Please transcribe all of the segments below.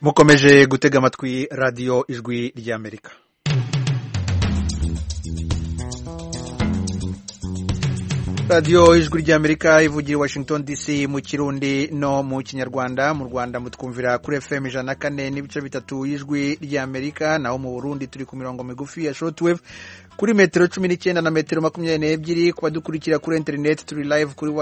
mukomeje gutega amatwi radiyo ijwi ry'Amerika. radiyo ijwi ry'Amerika ivugira i Washington DC mu Kirundi no mu Kinyarwanda. Mu Rwanda mutwumvira kuri FM 104.3 y'ijwi ry'Amerika, naho mu Burundi turi ku mirongo migufi ya shortwave kuri metero 19 na metero 22. Kuba dukurikira kuri internet turi live kuri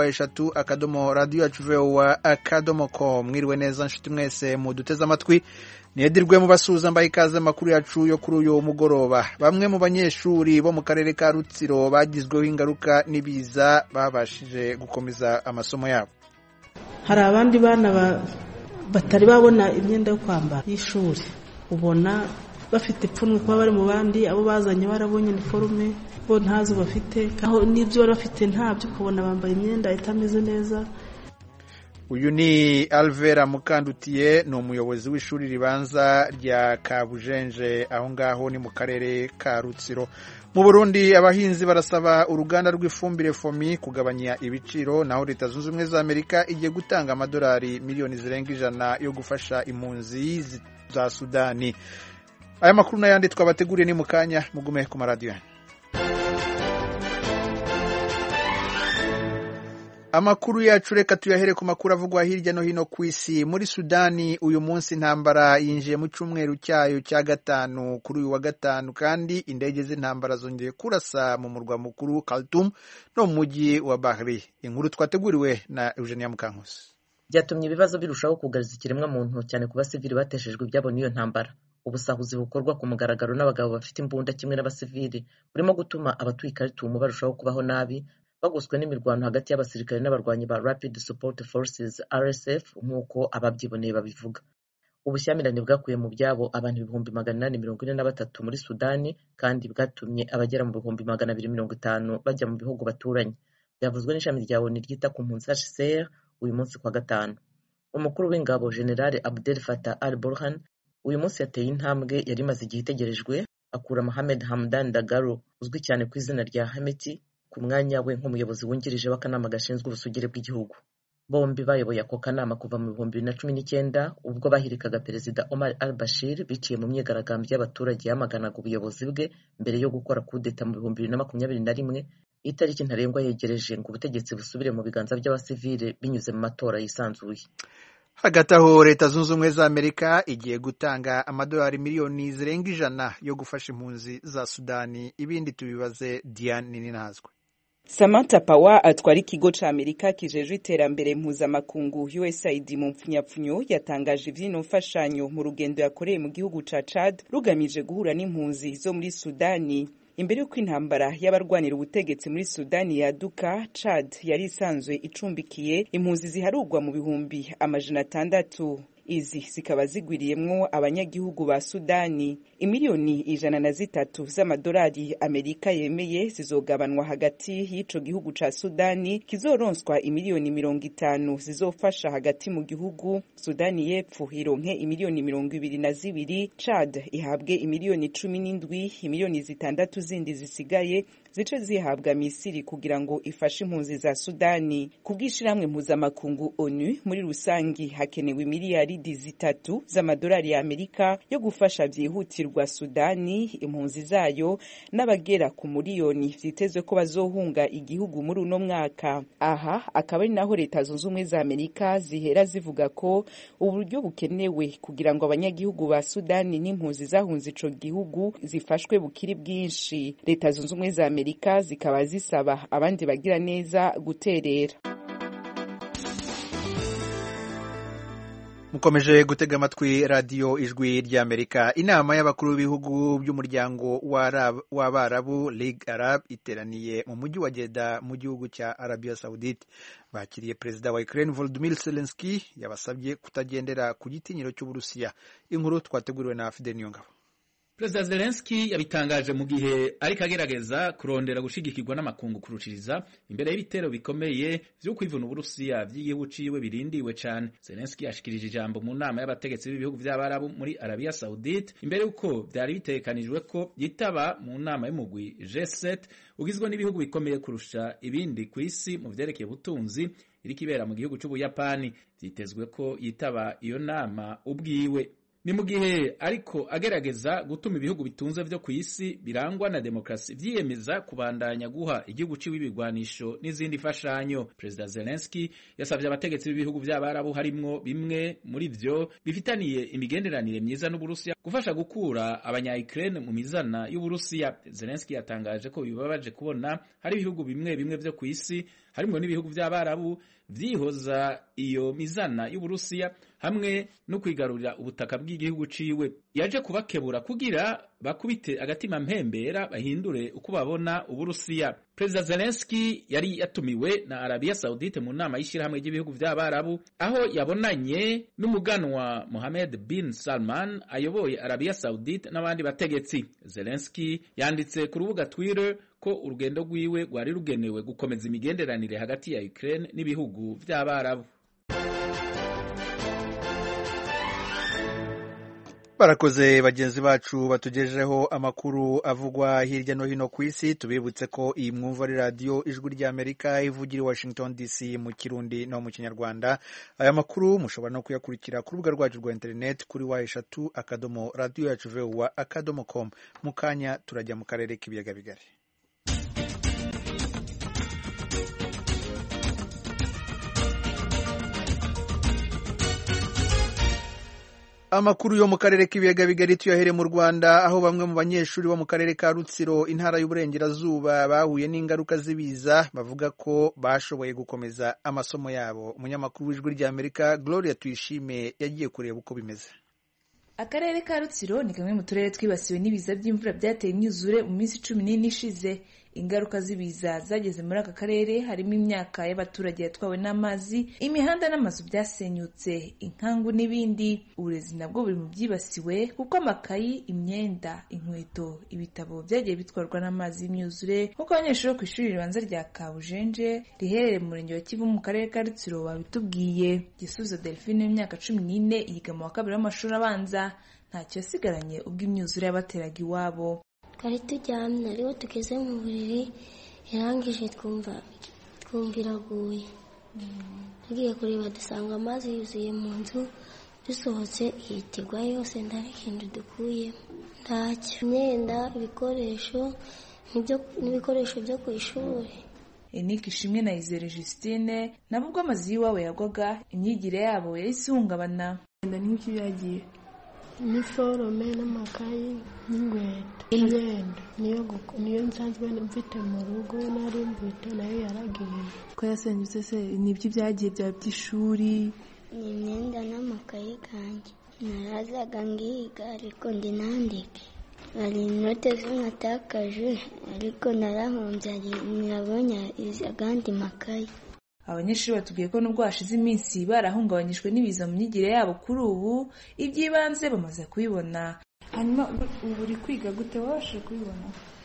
wa3.radio.com. Mwiriwe neza nshuti mwese muduteze amatwi, Nedirwe mu basuza mbaye ikaze amakuru yacu yo kuri uyu mugoroba. Bamwe mu banyeshuri bo mu karere ka Rutsiro bagizweho ingaruka n'ibiza babashije gukomeza amasomo yabo. Hari abandi bana batari babona imyenda yo kwambara y'ishuri, ubona bafite ipfunwe kuba bari mu bandi, abo bazanye barabonye uniforme bo ntazo bafite, aho n'ibyo bari bafite ntabyo, kubona bambaye imyenda itameze neza. Uyu ni Alvera Mukandutiye, ni umuyobozi w'ishuri ribanza rya Kabujenje aho ngaho ni mu karere ka Rutsiro. Mu Burundi abahinzi barasaba uruganda rw'ifumbire FOMI kugabanya ibiciro, naho Leta Zunze Ubumwe za Amerika igiye gutanga amadolari miliyoni zirenga 100 yo gufasha impunzi za Sudani. Aya makuru n'ayandi twabateguriye ni mukanya, mugume ku maradiyo. Amakuru yacu reka tuyahere ku makuru avugwa hirya no hino ku isi. Muri Sudani uyu munsi intambara yinjiye mu cyumweru cyayo cya gatanu kuri uyu wa gatanu, kandi indege z'intambara zongeye kurasa mu murwa mukuru Khartoum no mu mujyi wa Bahri. Inkuru twateguriwe na Eugenia Mukankusi. Byatumye ibibazo birushaho kugariza ikiremwa muntu, cyane ku basivili bateshejwe ibyabo n'iyo ntambara. Ubusahuzi bukorwa ku mugaragaro n'abagabo bafite imbunda kimwe n'abasivili burimo gutuma abatuye Khartoum barushaho kubaho nabi, bagoswe n'imirwano hagati y'abasirikare n'abarwanyi ba Rapid Support Forces RSF nk'uko ababyiboneye babivuga. Ubushyamirane bwakuye mu byabo abantu 843 muri Sudani, kandi bwatumye abagera mu 250 bajya mu bihugu baturanye. Byavuzwe n'ishami rya ONU ryita ku mpunzi HCR uyu munsi kwa gatanu. Umukuru w'ingabo General Abdel Fattah al-Burhan uyu munsi yateye intambwe yari imaze igihe itegerejwe, akura Mohamed Hamdan Dagalo uzwi cyane ku izina rya Hameti ku mwanya we nk'umuyobozi wungirije w'akanama gashinzwe ubusugire bw'igihugu. Bombi bayoboye ako kanama kuva mu 2019 ubwo bahirikaga Perezida Omar al-Bashir biciye mu myigaragambyo y'abaturage yamaganaga ubuyobozi bwe mbere yo gukora kudeta mu 2021. Itariki ntarengwa yegereje ngo ubutegetsi busubire mu biganza by'abasivile binyuze mu matora yisanzuye. Hagati aho Leta Zunze Ubumwe za Amerika igiye gutanga amadolari miliyoni zirenga 100 yo gufasha impunzi za Sudani. Ibindi tubibaze Diane Ninazwe. Samantha Power atwara ikigo ca Amerika kijejwe iterambere mpuzamakungu USAID mu mpfunyapfunyo yatangaje ivyino mfashanyo mu rugendo yakoreye mu gihugu ca Chad rugamije guhura n'impunzi zo muri Sudani. Imbere y'uko intambara y'abarwanira ubutegetsi muri Sudani yaduka, Chad yari isanzwe icumbikiye impunzi ziharugwa mu bihumbi 600. Izi zikaba zigwiriyemwo abanyagihugu ba Sudani. Imiliyoni 103 z'amadolari Amerika yemeye zizogabanwa hagati y'ico gihugu ca Sudani, kizoronswa imiliyoni 50 zizofasha hagati mu gihugu. Sudani y'Epfo ironke imiliyoni 22, Chad ihabwe imiliyoni 17, imiliyoni 6 zindi zisigaye zice zihabwa Misiri kugira ngo ifashe impunzi za Sudani. Kubwishiramwe mpuzamakungu ONU muri rusangi hakenewe miliyari 3 z'amadolari ya Amerika yo gufasha byihutirwa Sudani, impunzi zayo n'abagera ku miliyoni vyitezwe ko bazohunga igihugu muri uno mwaka. Aha akaba ari naho Leta Zunze Ubumwe za Amerika zihera zivuga ko uburyo bukenewe kugira ngo abanyagihugu ba Sudani n'impunzi zahunze ico gihugu zifashwe bukiri bwinshi. Leta Zunze Ubumwe za Amerika zikaba zisaba abandi bagira neza guterera. Mukomeje gutega amatwi radiyo ijwi ry'Amerika. Inama y'abakuru b'ibihugu by'umuryango w'Abarabu Ligue Arab iteraniye mu mujyi wa Jeddah mu gihugu cya Arabia Saudite. Bakiriye Perezida wa Ukraine Volodymyr Zelensky yabasabye kutagendera ku gitinyiro cy'Uburusiya. Inkuru twateguriwe na Fidel Niyongabo. Perezida Zelensky yabitangaje mu gihe ariko agerageza kurondera gushigikirwa n'amakungu kurushiriza imbere y'ibitero bikomeye vyo kwivuna Uburusiya vy'igihugu ciwe birindiwe cane. Zelensky yashikirije ijambo mu nama y'abategetsi b'ibihugu vy'Abarabu muri Arabia Saudite imbere yuko vyari bitegekanijwe ko yitaba mu nama y'umugwi G7 ugizwe n'ibihugu bikomeye kurusha ibindi ku isi mu vyerekeye ubutunzi iriko ibera mu gihugu c'Ubuyapani. Vyitezwe ko yitaba iyo nama ubwiwe. ni mu gihe ariko agerageza gutuma ibihugu bitunze vyo ku isi birangwa na demokrasi vyiyemeza kubandanya guha igihugu ciwe ibigwanisho n'izindi fashanyo. Perezida Zelensky yasavye abategetsi b'ibihugu vy'Abarabu harimwo bimwe muri vyo bifitaniye imigenderanire myiza n'Uburusiya gufasha gukura abanya-Ukraine mu mizana y'Uburusiya. Zelensky yatangaje ko bibabaje kubona hari ibihugu bimwe bimwe vyo ku isi harimwo n'ibihugu vy'Abarabu vyihoza iyo mizana y'Uburusiya hamwe no kwigarurira ubutaka bw'igihugu ciwe. Yaje kubakebura kugira bakubite agatima mpembera bahindure uko babona Uburusiya. Perezida Zelensky yari yatumiwe na Arabia Saudite mu nama y'ishirahamwe ry'ibihugu vy'Abarabu aho yabonanye n'umuganwa Mohammed bin Salman ayoboye Arabia Saudite n'abandi bategetsi. Zelensky yanditse ku rubuga Twitter ko urugendo rwiwe rwari rugenewe gukomeza imigenderanire hagati ya Ukraine n'ibihugu vy'Abarabu. Barakoze bagenzi bacu batugejeho amakuru avugwa hirya no hino ku isi. Tubibutse ko iyi mwumva ari radio Ijwi ry'Amerika ivugira i Washington DC mu Kirundi no mu Kinyarwanda. Aya makuru mushobora no kuyakurikira ku rubuga rwacu rwa internet kuri wa3.radioyacu.com. Mu kanya turajya mu karere k'ibiyaga bigari. Amakuru yo mu karere k'ibiyaga bigari tuyahere mu Rwanda aho bamwe mu banyeshuri bo mu karere ka Rutsiro intara y'Uburengerazuba bahuye n'ingaruka z'ibiza bavuga ko bashoboye gukomeza amasomo yabo. Umunyamakuru w'Ijwi ry'Amerika Gloria Tuyishime yagiye kureba uko bimeze. Akarere ka Rutsiro ni kamwe mu turere twibasiwe n'ibiza by'imvura byateye imyuzure mu minsi 14 ishize. Ingaruka z'ibiza zageze muri aka karere harimo imyaka y'abaturage yatwawe n'amazi, imihanda n'amazu byasenyutse, inkangu n'ibindi. Uburezi nabwo buri mu byibasiwe kuko amakayi, imyenda, inkweto, ibitabo byagiye bitwarwa n'amazi y'imyuzure nk'uko abanyeshuri ku ishuri ribanza rya Kabujenje riherereye mu murenge wa Kivu mu karere ka Rutsiro babitubwiye. Gisubizo Delphine w'imyaka 14 yiga mu wa kabiri w'amashuri abanza ntacyo yasigaranye ubwo imyuzure yabateraga iwabo. Twari turyamye ariho tugeze mu buriri yarangije twumva iraguye. Tugiye kureba dusanga amazi yuzuye mu nzu, dusohotse yitegwa yose nta kintu dukuye. Ntacyo, imyenda, ibikoresho n'ibikoresho byo ku ishuri. Enike Ishimwe na Izere Justine nabo ubwo amazi y'iwabo yagwaga imyigire yabo yahise ihungabana. N'iki byagiye iniforome n'amakayi n'inkweto, imyenda niyo nsanzwe mfite mu rugo nari mfite nayo yaragiye. Ko yasenyutse se nibyo byagiye bya by'ishuri? Ni imyenda n'amakayi kanjye narazaga ngiga ariko ndi nandike. Hari inote zinatakaje ariko narahombye nabonye agandi makayi. Abanyeshuri batubwiye ko nubwo hashize iminsi barahungabanyijwe n'ibiza mu myigire yabo kuri ubu iby'ibanze bamaze kubibona. Hanyuma ubu uri kwiga gute wabashije kubibona?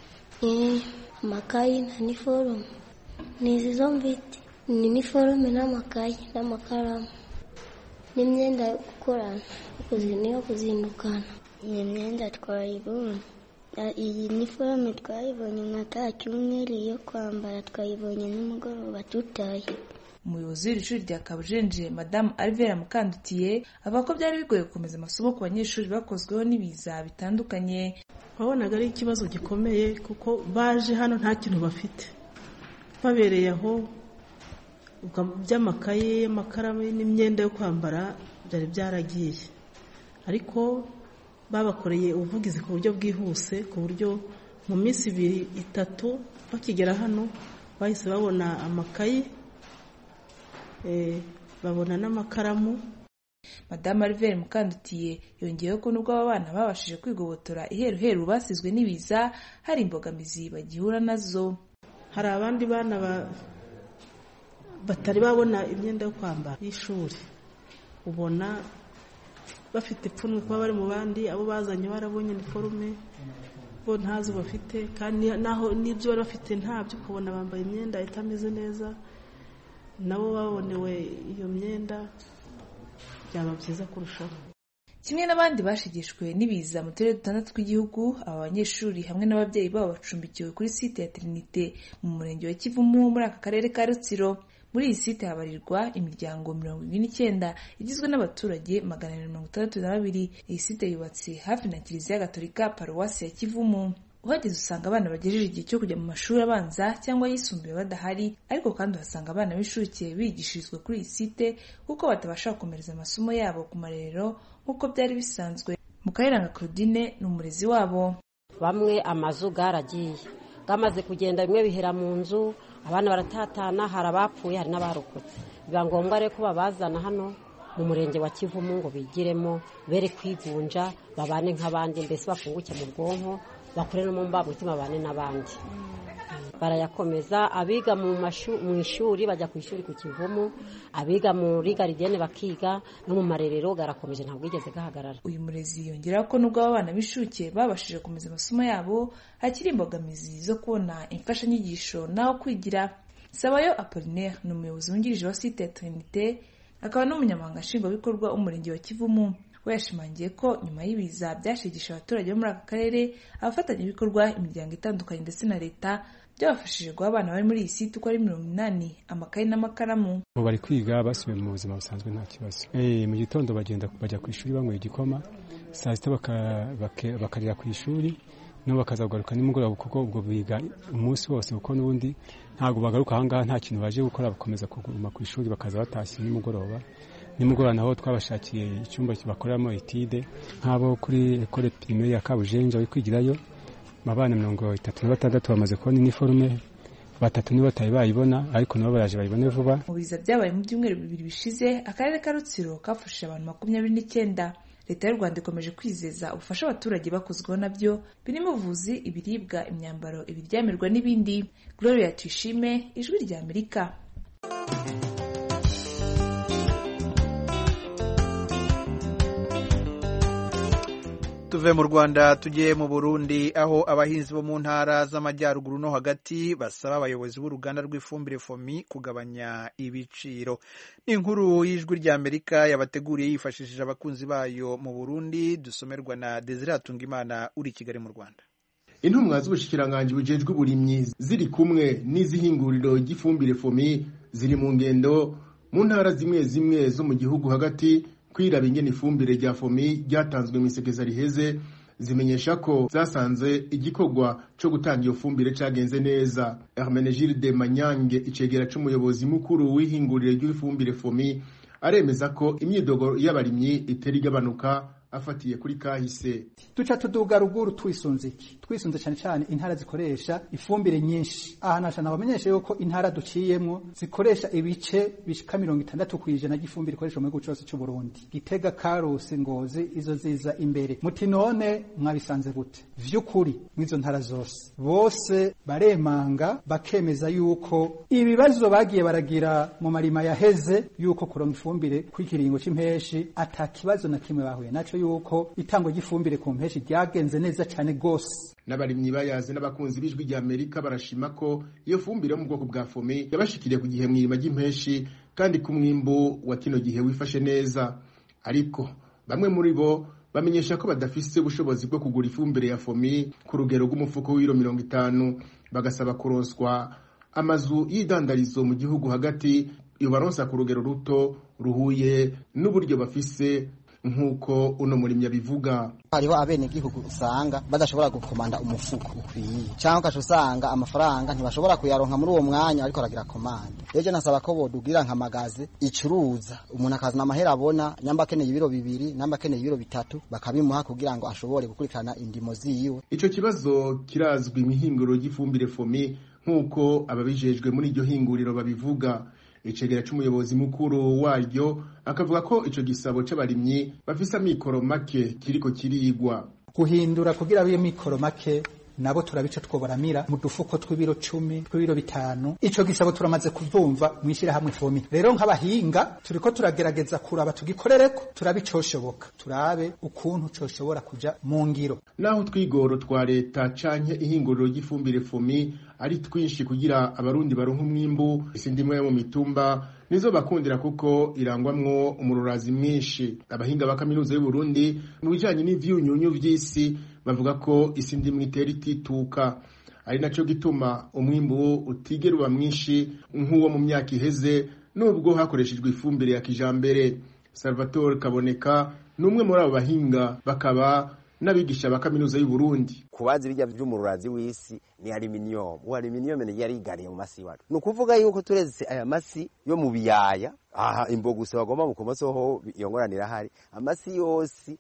Amakayi na niforume nizi zo mfite. Ni niforume n'amakayi n'amakaramu n'imyenda yo gukorana niyo kuzindukana. Ni imyenda twayibonye. Iyi niforume twayibonye nka cyumweru yo kwambara twayibonye nimugoroba tutaye. Umuyobozi w'ishuri rya Kabujenje Madame Alvera Mukandutiye avuga ko byari bigoye gukomeza amasomo ku banyeshuri bakozweho n'ibiza bitandukanye. Wabonaga ari ikibazo gikomeye kuko baje hano nta kintu bafite, babereye aho by'amakaye, amakaramu n'imyenda yo kwambara byari byaragiye, ariko babakoreye ubuvugizi ku buryo bwihuse ku buryo mu minsi 2-3 bakigera hano bahise babona amakayi, babona n'amakaramu. Madame Alvera Mukandutiye yongeyeho ko nubwo aba bana babashije kwigobotora iheruheru basizwe n'ibiza hari imbogamizi bagihura nazo. Hari abandi bana batari babona imyenda yo kwambara y'ishuri, ubona bafite ipfunwe kuba bari mu bandi, abo bazanye barabonye iniforume bo ntazo bafite, kandi naho n'ibyo bari bafite ntabyo, kubona bambaye imyenda itameze neza, nabo babonewe iyo myenda byaba byiza kurushaho. Kimwe n'abandi bashigishwe n'ibiza mu turere 6 tw'igihugu, aba banyeshuri hamwe n'ababyeyi babo bacumbikiwe kuri site ya Trinité mu murenge wa Kivumu muri aka karere ka Rutsiro. muri iyi site habarirwa imiryango 29 igizwe n'abaturage 262. Iyi site yubatse hafi na Kiliziya Gatolika Paruwasi ya Kivumu. Uhageze usanga abana bagejeje igihe cyo kujya mu mashuri abanza cyangwa yisumbuye badahari, ariko kandi uhasanga abana b'incuke bigishirizwa kuri iyi site kuko batabasha gukomereza amasomo yabo ku marerero nk'uko byari bisanzwe. Mukayiranga Claudine ni umurezi wabo. Bamwe amazu garagiye gamaze kugenda, bimwe bihera mu nzu, abana baratatana, hari abapfuye hari n'abarokotse. Biba ngombwa rero ko babazana hano mu murenge wa Kivumu ngo bigiremo, bere kwigunja, babane nk'abandi, mbese bafunguke mu bwonko, bakore no mu mbamutima bane n'abandi. Barayakomeza, abiga mu ishuri bajya ku ishuri ku Kivumu, abiga muri garidiyene bakiga, no mu marerero garakomeje ntabwo igeze gahagarara. Uyu murezi yongera ko nubwo abana b'ishuke babashije komeza amasomo yabo, hakiri imbogamizi zo kubona imfashanyigisho naho kwigira. Sabayo Apollinaire ni umuyobozi wungirije wa site Trinité, akaba n'umunyamabanga nshingwabikorwa w'umurenge wa Kivumu. We yashimangiye ko nyuma y'ibiza byashigisha abaturage bo muri aka karere, abafatanyabikorwa, imiryango itandukanye ndetse na leta byabafashije guha abana bari muri iyi site uko ari 80 amakaye n'amakaramu. Bari kwiga basubiye mu buzima busanzwe nta kibazo. Mu gitondo bajya ku ishuri banyweye igikoma, saa sita bakarira ku ishuri, no bakaza kugaruka nimugoroba kuko ubwo biga umunsi wose kuko n'ubundi ntabwo bagaruka ahangaha nta kintu baje gukora, bakomeza kuguma ku ishuri bakaza batashye nimugoroba naho twabashakiye icyumba bakoreramo etide nk'abo kuri école primaire ya Kabujenja bari kwigirayo. Abana 36 bamaze kubona uniforme, 3 nibo batayi bayibona, ariko nabo baraje bayibone vuba. Mu biza byabaye mu byumweru 2 bishize, akarere ka Rutsiro kafashije abantu 29. Leta y'u Rwanda ikomeje kwizeza ubufasha abaturage bakozweho nabyo, birimo ubuvuzi, ibiribwa, imyambaro, ibiryamirwa n'ibindi. Gloria Tuyishime, Ijwi rya Amerika. Tuve mu Rwanda tugiye mu Burundi, aho abahinzi bo mu ntara z'amajyaruguru no hagati basaba abayobozi b'uruganda rw'ifumbire FOMI kugabanya ibiciro. Inkuru y'Ijwi rya Amerika yabateguriye yifashishije abakunzi bayo mu Burundi, dusomerwa na Desire Hatungimana uri Kigali mu Rwanda. Intumwa z'ubushikiranganje bujejwe uburimyi ziri kumwe n'izihinguriro ry'ifumbire FOMI ziri mu ngendo mu ntara zimwe zo mu gihugu hagati kwiraba ingene ifumbire rya FOMI ryatanzwe mu isekeza riheze, zimenyesha ko zasanze igikorwa cyo gutanga iyo fumbire cagenze neza. Hermenegilde Manyange, icegera c'umuyobozi mukuru w'ihinguriro ry'ifumbire FOMI, aremeza ko imyidogo y'abarimyi iteri gabanuka afatiye kuri kahise. Tuca tuduga ruguru twisunze cyane cyane intara zikoresha ifumbire nyinshi. Aha nashana bamenyesha yuko intara duciyemwo zikoresha ibice bishika 60% y'ifumbire ikoresha mu gihugu cyose cy'u Burundi. Gitega, Karusi, Ngozi, izo ziza imbere. Muti none mwabisanze gute? Vyukuri mwizo ntara zose bose baremanga bakemeza yuko ibibazo bagiye baragira mu marima yaheze yuko kuronka ifumbire kwikiringo c'impeshi atakibazo na kimwe bahuye naco, yuko itango ry'ifumbire ku mpeshi ryagenze neza cyane gose. N'abarimyi bayaze n'abakunzi b'Ijwi rya Amerika barashima ko iyo fumbire yo mu bwoko bwa FOMI yabashikiriye ku gihe mwirima ry'impeshi kandi ku mwimbu wa kino gihe wifashe neza. Ariko bamwe muri bo bamenyesha ko badafise ubushobozi bwo kugura ifumbire ya FOMI ku rugero rw'umufuko w'iro 50, bagasaba kuronswa amazu y'idandarizo mu gihugu hagati yobaronsa ku rugero ruto ruhuye n'uburyo bafise, nkuko uno murimyi bivuga. Hariho abene gihugu usanga badashobora gukomanda umufuko ukwiye, cyangwa ukashusanga amafaranga ntibashobora kuyaronka muri uwo mwanya ariko aragira komande. Ejo nasaba ko bodugira nka magaze icuruza, umuntu akazana amahera abona, nyamba akeneye ibiro 2, nyamba akeneye ibiro 3, bakabimuha kugira ngo ashobore gukurikirana indimo ziwe. Ico kibazo kirazwi imihinguro y'ifumbire FOMI nkuko ababijejwe muri iryo hinguriro babivuga. Icegera c'umuyobozi mukuru waryo akavuga ko ico gisabo c'abarimyi bafise amikoro make kiriko kirigwa guhindura kugira abiye mikoro make, nabo turabica twobaramira mu dufuko tw'ibiro 10, tw'ibiro 5. Ico gisabo turamaze kuvumva mwishira hamwe FOMI. Rero nk'abahinga turiko turagerageza kuraba tugikorereko, turabicoshoboka, turabe ukuntu coshobora kuja mu ngiro. Naho twigoro twa leta canke ihinguriro ry'ifumbire FOMI ari twinshi kugira abarundi baronka umwimbu, isindimwe mu mitumba nizo bakundira kuko irangwamwo umururazi mwinshi. Abahinga ba kaminuza y'u Burundi mu bijanye n'ivyunyunyu vy'isi bavuga ko isindimwe itera itituka. ari naco gituma umwimbu utigera uba mwinshi nk'uwo mu myaka iheze nubwo hakoreshejwe ifumbire ya kijambere. Salvatore Kaboneka n'umwe muri abo bahinga bakaba n'abigisha ba kaminuza y'u Burundi. Kubazi bijya by'umururazi w'isi ni aluminium. Aluminium ni yari igariye mu masi wacu. No kuvuga yuko tureze aya masi yo mu biyaya aha imboguse bagomba mu kumasoho yongoranira hari amasi yose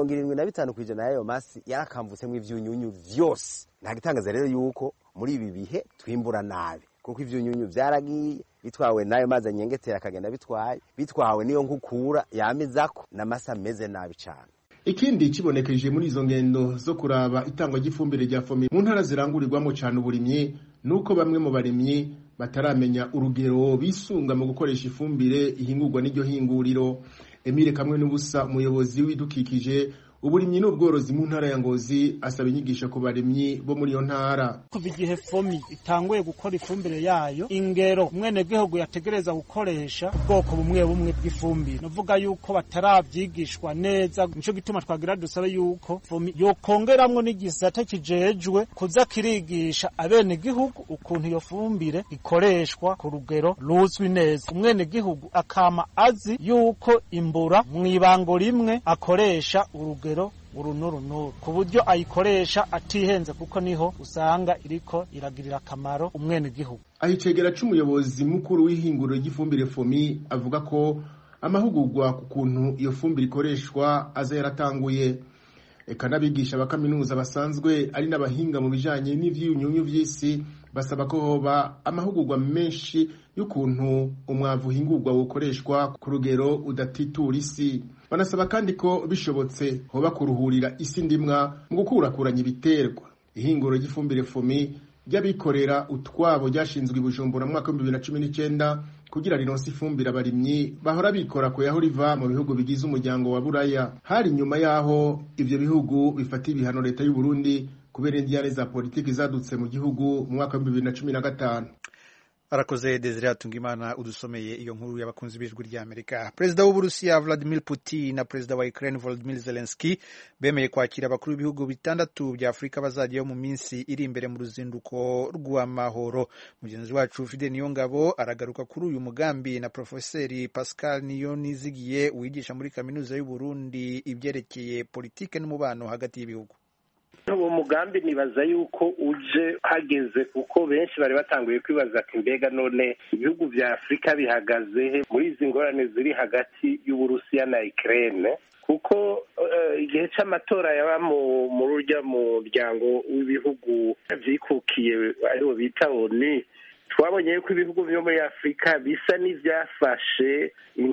75% y'ayo masi yarakamvutsemo ivyunyunyu vyose. Nta gitangaza rero yuko muri ibi bihe twimbura nabi kuko ivyunyunyu byaragiye bitwawe nayo mazi anyengetera akagenda bitwawe niyo nkukura yamizako n'amasa meze nabi cyane. Ikindi kibonekeje muri izo ngendo zo kuraba itangwa ry'ifumbire rya FOMI mu ntara zirangurirwamo cyane uburimyi nuko bamwe mu barimyi bataramenya urugero bisunga mu gukoresha ifumbire ihingurwa n'iryo hinguriro. Emile Kamwe n'ubusa umuyobozi w'idukikije uburimyi n'ubworozi mu ntara ya Ngozi asaba inyigisho ku barimyi bo muri yo ntara. Kuva igihe FOMI itanguye gukora ifumbire yayo ingero mwene gihugu yategereza gukoresha ubwoko bumwe bw'ifumbire novuga yuko bataravyigishwa neza nico gituma twagira dusabe yuko FOMI yokongeramwo n'igisata kijejwe kuza kirigisha abene gihugu ukuntu iyo fumbire ikoreshwa ku rugero ruzwi neza. Umwene gihugu akama azi yuko imbura mwibango rimwe akoresha urugero urunuru ku buryo ayikoresha atihenze kuko niho usanga iriko iragirira akamaro umwene gihugu. Ahicegera c'umuyobozi mukuru w'ihinguriro ry'ifumbire FOMI avuga ko amahugurwa ku kuntu iyo fumbire ikoreshwa aza yaratanguye. Eka n'abigisha ba kaminuza basanzwe ari n'abahinga mu bijanye n'ivyunyunyu vy'isi basaba ko hoba amahugurwa menshi y'ukuntu umwavu hingurwa ukoreshwa ku rugero udatitura isi. Banasaba kandi ko bishobotse hoba kuruhurira isi ndimwa mu gukurakuranya ibiterwa. Ihinguro ry'ifumbire FOMI ry'abikorera utwabo ryashinzwe i Bujumbura mu mwaka wa 2019 kugira rironse ifumbire abarimyi bahora bikora ko yaho riva mu bihugu bigize umuryango wa Buraya. Hari nyuma yaho ivyo bihugu bifata ibihano leta y'u Burundi kubera indiyane za politiki zadutse mu gihugu mu mwaka wa 2015. Arakoze Desire Atungimana udusomeye iyo nkuru y'abakunzi b'ijwi rya Amerika. Perezida w'Uburusiya Vladimir Putin na Perezida wa Ukraine Volodymyr Zelensky bemeye kwakira abakuru b'ibihugu bitandatu bya Afrika bazajyayo mu minsi iri imbere mu ruzinduko rw'amahoro. Mugenzi wacu Fidel Niyongabo aragaruka kuri uyu mugambi na Profeseri Pascal Niyonizigiye wigisha muri kaminuza y'u Burundi ibyerekeye politike n'umubano hagati y'ibihugu. Uwo mugambi nibaza yuko uje hageze kuko benshi bari batanguye kwibaza ati mbega none ibihugu vya Afrika bihagaze muri izi ngorane ziri hagati y'Uburusiya na Ukraine kuko igihe c'amatora yaba mu rurya muryango w'ibihugu vyikukiye aribo bita ONU twabonye yuko ibihugu vyo muri Afrika bisa n'ivyafashe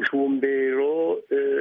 intumbero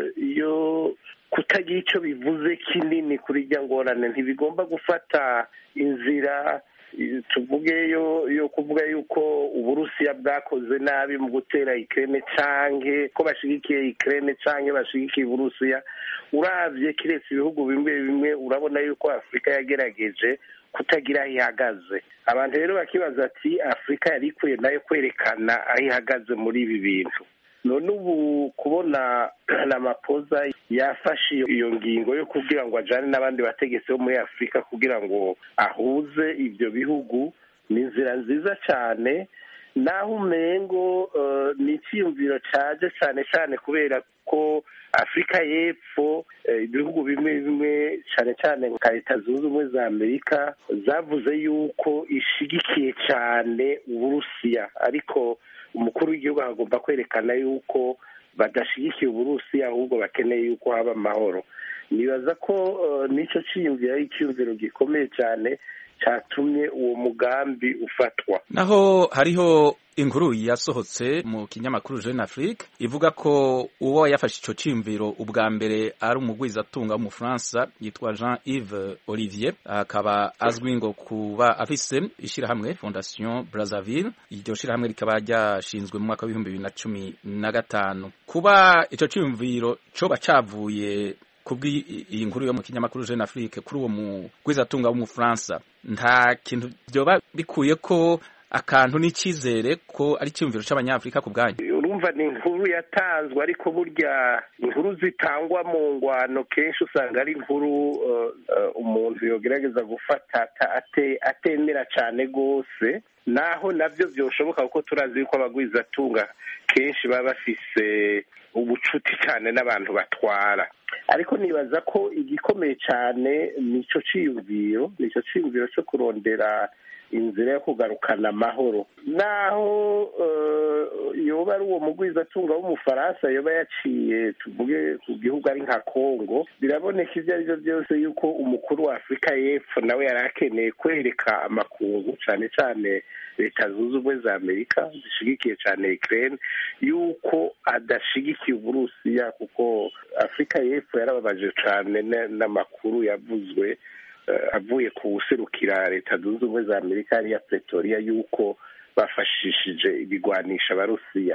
yo kutagira icyo bivuze kinini kuri rya ngorane ntibigomba gufata inzira tuvuge yo kuvuga yuko Uburusiya bwakoze nabi mu gutera Ukraine canke ko bashigikiye Ukraine canke bashigikiye Uburusiya. Uravye kiretse ibihugu bimwe urabona yuko Afrika yagerageje kutagira aho ihagaze. Abantu rero bakibaza ati Afrika yari ikwiye nayo kwerekana aho ihagaze muri ibi bintu. None ubu kubona Ramaphosa yafashe iyo ngingo yo kugira ngo ajane n'abandi bategetsi bo muri Afrika kugira ngo ahuze ibyo bihugu ni inzira nziza cyane, naho umengo ni icyiyumviro caje cyane kubera ko Afrika y'Epfo ibihugu bimwe cyane nka Leta Zunze Ubumwe za Amerika zavuze yuko ishigikiye cyane Uburusiya, ariko umukuru w'igihugu agomba kwerekana yuko badashigikiye Uburusiya ahubwo bakeneye yuko haba amahoro. Nibaza ko nico ciyumvira icyumviro gikomeye cyane cyatumye uwo mugambi ufatwa. Naho hariho inkuru yasohotse mu kinyamakuru Jeune Afrique ivuga ko uwo yafashe ico ciyumviro ubwa mbere ari umugwizatunga w'umufaransa yitwa Jean-Yves Olivier, akaba azwi ngo kuba afise ishirahamwe Fondation Brazzaville. Iryo shirahamwe rikaba ryashinzwe mu mwaka wa 2015. Kuba ico ciyumviro coba cavuye kubwi iyi nkuru yo mu kinyamakuru Jeune Afrique kuri uwo mugwizatunga w'umufaransa, nta kintu byoba bikuye ko akantu n'ikizere ko ari cyumviro c'abanyafrika ku bwanyu? urumva ni inkuru yatanzwe ariko burya inkuru zitangwa mu ngwano kenshi usanga ari inkuru umuntu yogerageza gufata atemera cyane rwose, naho nabyo byoshoboka kuko turazi yuko abagwizatunga kenshi baba bafise ubucuti cyane n'abantu batwara. Ariko nibaza ko igikomeye cyane nico ciyumviro cyo kurondera inzira yo kugarukana amahoro, naho yoba ari uwo mugwizatunga w'umufaransa yoba yaciye tuvuge ku gihugu ari nka Kongo, biraboneka ibyo ari byo byose yuko umukuru wa Afurika y'Epfo nawe yari akeneye kwereka amakungu cyane cyane leta zunze ubumwe za Amerika zishigikiye cyane Ukraine yuko adashigikiye Uburusiya, kuko Afurika y'Epfo yarababaje cyane n'amakuru yavuzwe avuye ku userukira leta zunze ubumwe za Amerika hariya Pretoria yuko bafashishije ibigwanisha Abarusiya.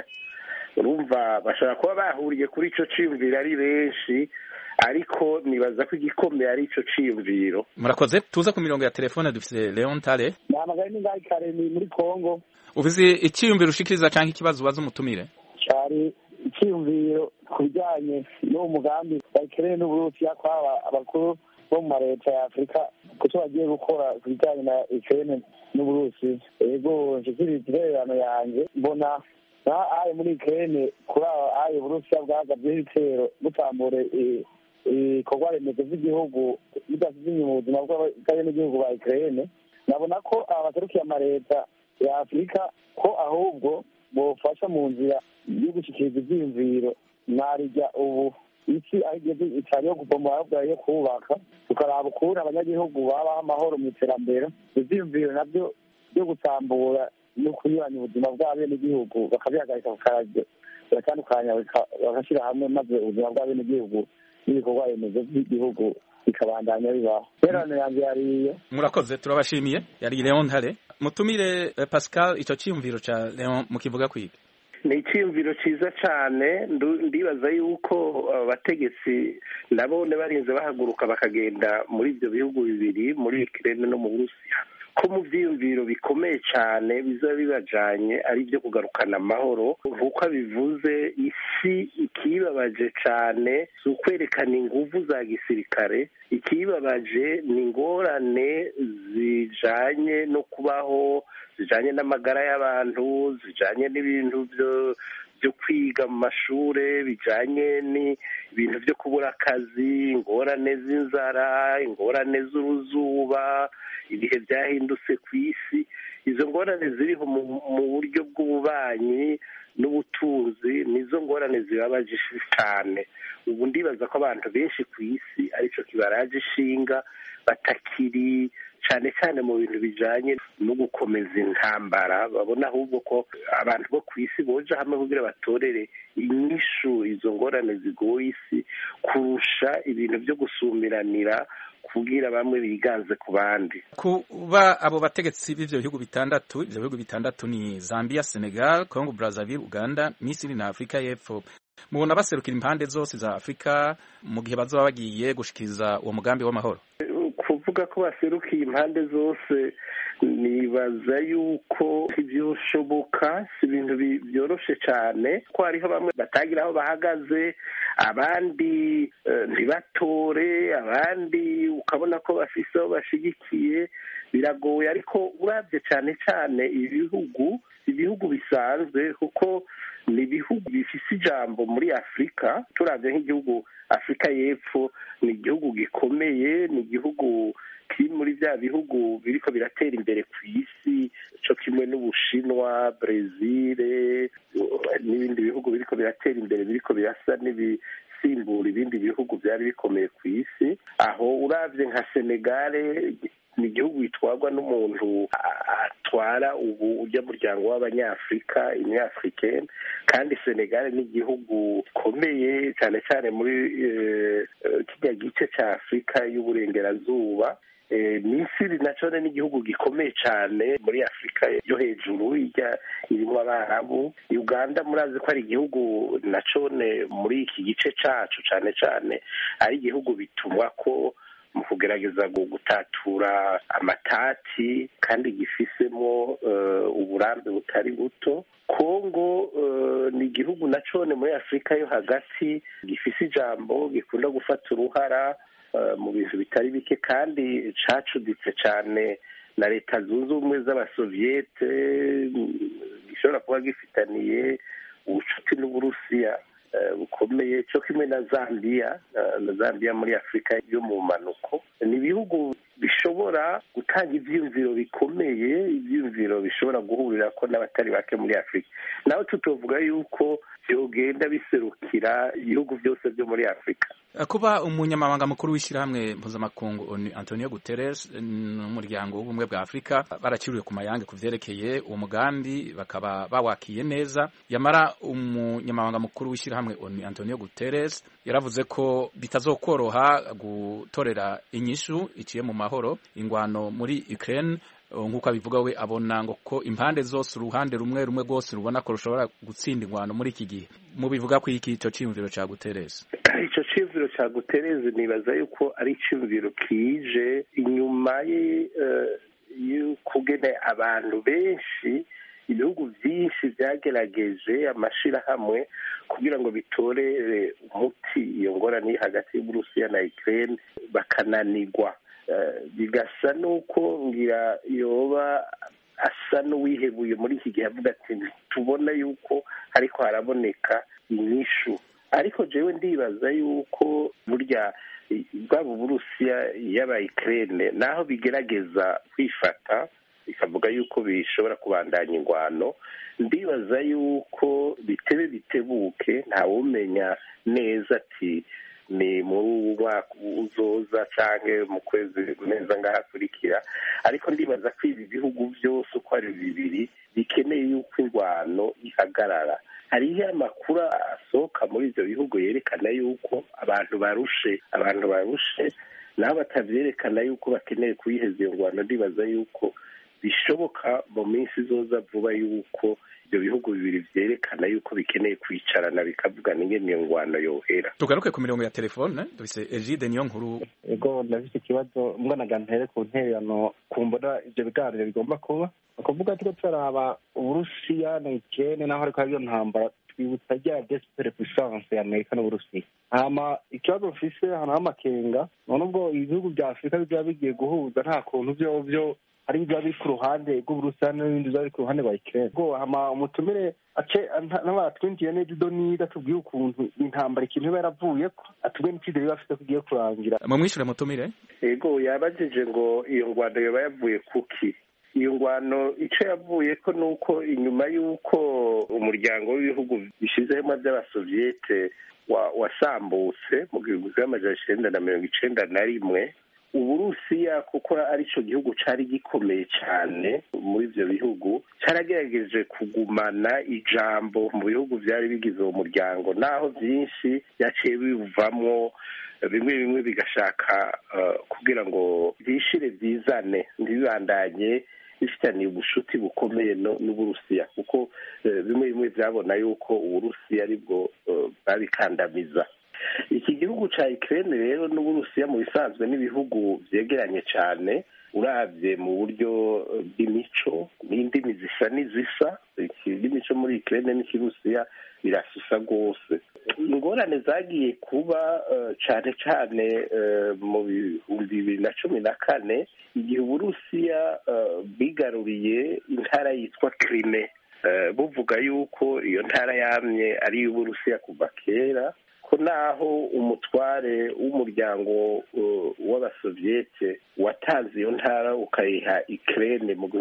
Urumva bashobora kuba bahuriye kuri ico ciyumviro ari benshi, ariko nibaza ko igikomeye ari ico ciyumviro. Murakoze. Tuza ku mirongo ya telefone dufise Leon Tale. Namagaye n'ingayi kare ni muri Kongo. Uvuze iciyumviro ushikiriza canke ikibazo ubaza umutumire? Cyari iciyumviro kubijanye n'uwo mugambi wa Ukraine n'Uburusiya kwaba abakuru bo mu leta ya Afurika kuko bagiye gukora kubijanye na Ukraine n'Uburusiya. Ego nshikiriza yanjye mbona aye muri Ukraine kuri aye Uburusiya bwagabye ibitero butambure ibikorwa remezo by'igihugu bidasize mu buzima bw'abenegihugu ba Ukraine. Nabona ko abaserukiye amaleta ya Afurika ko ahubwo bofasha mu nzira yo gushikiriza ivyiyumviro narijya ubu isi aho igeze itari yo kubomora ahubwo yo kubaka, tukaraba ukuntu abanyagihugu babaho amahoro mu iterambere. Ivyiyumviro navyo byo gutambura no kunyuranya ubuzima bw'abenegihugu bakabihagarika bagatandukanya bagashyira hamwe, maze ubuzima bw'abenegihugu n'ibikorwa remezo by'igihugu bikabandanya bibaho. Rero yanjye yariye. Murakoze, turabashimiye. Yari Leon Hale. Mutumire Pascal, ico ciyumviro ca Leon mukivuga kwiga? Ni icyiyumviro cyiza cyane. Ndibaza yuko abategetsi nabone barinze bahaguruka bakagenda muri ibyo bihugu bibiri, muri Ukraine no mu Burusiya, ko mu byiyumviro bikomeye cyane bizaba bibajanye ari ibyo kugarukana amahoro. Nk'uko abivuze, isi ikibabaje cyane si ukwerekana inguvu za gisirikare, ikibabaje ni ingorane zijanye no kubaho, zijanye n'amagara y'abantu, zijanye n'ibintu byo kwiga mu mashure, bijanye n'ibintu byo kubura akazi, ingorane z'inzara, ingorane z'uruzuba, ibihe byahindutse ku isi. Izo ngorane ziriho mu buryo bw'ububanyi n'ubutunzi, nizo ngorane zibabaje cyane. Ubu ndibaza ko abantu benshi ku isi arico kibaraje ishinga, batakiri cyane cyane mu bintu bijanye no gukomeza intambara. Babona ahubwo ko abantu bo ku isi boja hamwe kugira batorere inyishu izo ngorane zigoye isi, kurusha ibintu byo gusumiranira kugira bamwe biganze ku bandi. Kuba abo bategetsi b'ivyo bihugu bitandatu, ivyo bihugu bitandatu ni Zambia, Senegal, Congo Brazzaville, Uganda, Misiri na Afrika y'Epfo. Mubona baserukira impande zose za Afrika mu gihe bazoba bagiye gushikiriza uwo mugambi w'amahoro? Kuvuga ko baserukiye impande zose, nibaza yuko ivyoshoboka, si ibintu byoroshe cyane, ko hariho bamwe batagira aho bahagaze, abandi ntibatore, abandi ukabona ko bafise aho bashigikiye. Biragoye, ariko uravye cyane cyane ibihugu bisanzwe, kuko ni ibihugu bifise ijambo muri Afurika. Turavye nk'igihugu Afurika y'Epfo ni igihugu gikomeye, ni igihugu kiri muri bya bihugu biriko biratera imbere ku isi, co kimwe n'Ubushinwa, Brazil n'ibindi bihugu biriko biratera imbere, biriko birasa n'ibisimbura ibindi bihugu byari bikomeye ku isi. Aho uravye nka Senegal ni igihugu bitwarwa n'umuntu atwara ubu ujya muryango w'abanyafurika, Union-Africaine, kandi Senegal ni igihugu gikomeye cyane cyane muri kijya gice cya Afurika y'uburengerazuba. Misiri naco ni igihugu gikomeye cyane muri Afurika yo hejuru, irimo Abarabu. Uganda murazi ko ari igihugu naco muri iki gice cacu cyane cyane ari igihugu bitumwa ko mu kugerageza gutatura amatati kandi gifisemo uburambe butari buto. Kongo ni igihugu na cone muri Afurika yo hagati gifise ijambo, gikunda gufata uruhara mu bintu bitari bike kandi cacuditse cane na leta zunze ubumwe z'abasoviyete, gishobora kuba gifitaniye ubucuti n'Uburusiya bukomeye, cyo kimwe na Zambia muri Afurika yo mu manuko. Ni ibihugu bishobora gutanga ivyiyumviro bikomeye, ivyiyumviro bishobora guhurirako n'abatari bake muri Afurika. Naho tutovuga yuko vyogenda biserukira ibihugu byose byo muri Afurika. Kuba umunyamabanga mukuru w'ishyirahamwe mpuzamakungu Antonio Guterres n'umuryango w'ubumwe bwa Afurika barakiriwe ku mayange ku vyerekeye uwo mugambi, bakaba bawakiye neza. Yamara umunyamabanga mukuru w'ishyirahamwe Antonio Guterres yaravuze ko bitazokoroha gutorera inyishu iciye mu mahoro ingwano muri Ukraine, nk'uko abivuga we abona ngo ko impande zose uruhande rumwe rwose rubona ko rushobora gutsinda ingwano muri iki gihe. Mubivuga ko iki ico ciyumviro ca Guterres? Ico ciyumviro ca Guterres nibaza yuko ari iciyumviro kije inyuma y'ukugene abantu benshi, ibihugu vyinshi vyagerageje amashirahamwe kugira ngo bitorere umuti iyo ngorane iri hagati y'Uburusiya na Ukraine bakananirwa. Bigasa nuko ngira yoba asa n'uwihebuye muri iki gihe, avuga ati tubona yuko ariko haraboneka inyishu. Ariko jewe ndibaza yuko burya bwaba Uburusiya yaba Ukraine naho bigerageza kwifata bikavuga yuko bishobora kubandanya ingwano, ndibaza yuko bitebe bitebuke ntawumenya neza ati ni muri mwaka uzoza canke mu kwezi neza ngahakurikira. Ariko ndibaza ko ibi bihugu byose uko ari bibiri bikeneye yuko ingwano ihagarara. Hariho amakuru asohoka muri ivyo bihugu yerekana yuko abantu barushe naho batavyerekana yuko bakeneye kuyiheza iyo ngwano. Ndibaza yuko bishoboka mu minsi izoza vuba yuko ibyo bihugu bibiri vyerekana yuko bikeneye kwicarana bikavugana ingene iyo ngwano yohera. Tugaruke ku mirongo ya telefone dufise Egide Niyonkuru. Ego ndafise ikibazo mbona ntere ku ntererano kumbona ivyo biganiro bigomba kuba ukuvuga tuko turaraba Uburusiya na Ukraine naho ariko hariyo ntambara twibutsa rya desperate puissance ya Amerika n'Uburusiya. Hama ikibazo mfise hano amakenga none ubwo ibihugu bya Afurika biba bigiye guhuza nta kuntu byo hari ibyo biri ku ruhande rw'Uburusiya n'ibindi biri ku ruhande rwa Ukraine. Ubwo hama umutumire ace n'abatwinjiye neza idonida tubwiye ukuntu intambara ikintu iba yaravuyeko atubwe n'ikizere bafite kugiye kurangira. Mu mwishure mutumire ego yabajije ngo iyo ngwano yoba yavuye kuki. Iyo ngwano ico yavuyeko nuko inyuma y'uko umuryango w'ibihugu bishizemo by'abasoviyete wasambutse mu 1991, Uburusiya kuko arico gihugu cari gikomeye cyane muri ivyo bihugu caragerageje kugumana ijambo mu bihugu vyari bigize uwo muryango, naho vyinshi yaciye bivamwo bimwe bigashaka kugira ngo vyishire vyizane ntibibandanye bifitaniye ubushuti bukomeye n'Uburusiya, kuko bimwe vyabona yuko Uburusiya aribwo babikandamiza. Iki gihugu ca Ukraine rero n'Uburusiya mu bisanzwe n'ibihugu vyegeranye cyane, uravye mu buryo bw'imico n'indimi zisa n'izisa. Imico muri Ukraine n'Uburusiya birasusa rwose. Ingorane zagiye kuba cane cane mu 2014 igihe Uburusiya bwigaruriye intara yitwa Crimea, buvuga yuko iyo ntara yamye ari iy'Uburusiya kuva kera, ko naho umutware w'umuryango w'abasoviyete watanze iyo ntara ukayiha Ukraine mu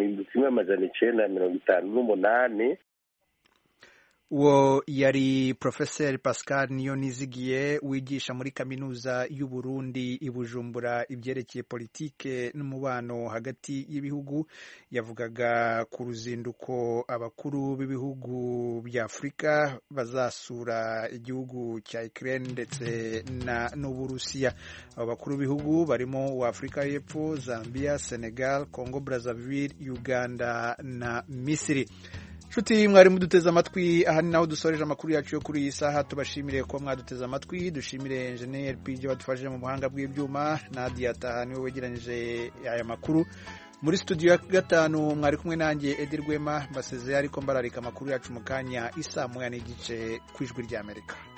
1958. Uwo yari Professor Pascal Niyonizigiye wigisha muri kaminuza y'u Burundi i Bujumbura ibyerekeye politike n'umubano hagati y'ibihugu. Yavugaga ku ruzinduko abakuru b'ibihugu bya Afurika bazasura igihugu cya Ukraine ndetse n'Uburusiya. Abo bakuru b'ibihugu barimo wa Afurika y'Epfo, Zambia, Senegal, Congo Brazzaville, Uganda na Misiri. nshuti mwari muduteze amatwi aha ni naho dusoreje amakuru yacu yo kuri iyi saha tubashimire ko mwaduteze amatwi dushimire Engineer PJ wadufashije mu buhanga bw'ibyuma Nadia Taha niwe wegeranyije aya makuru muri studio ya 5 mwari kumwe nanjye Edi Rwema basezeye ariko mbararika amakuru yacu mu kanya isa moya n'igice kwijwi rya Amerika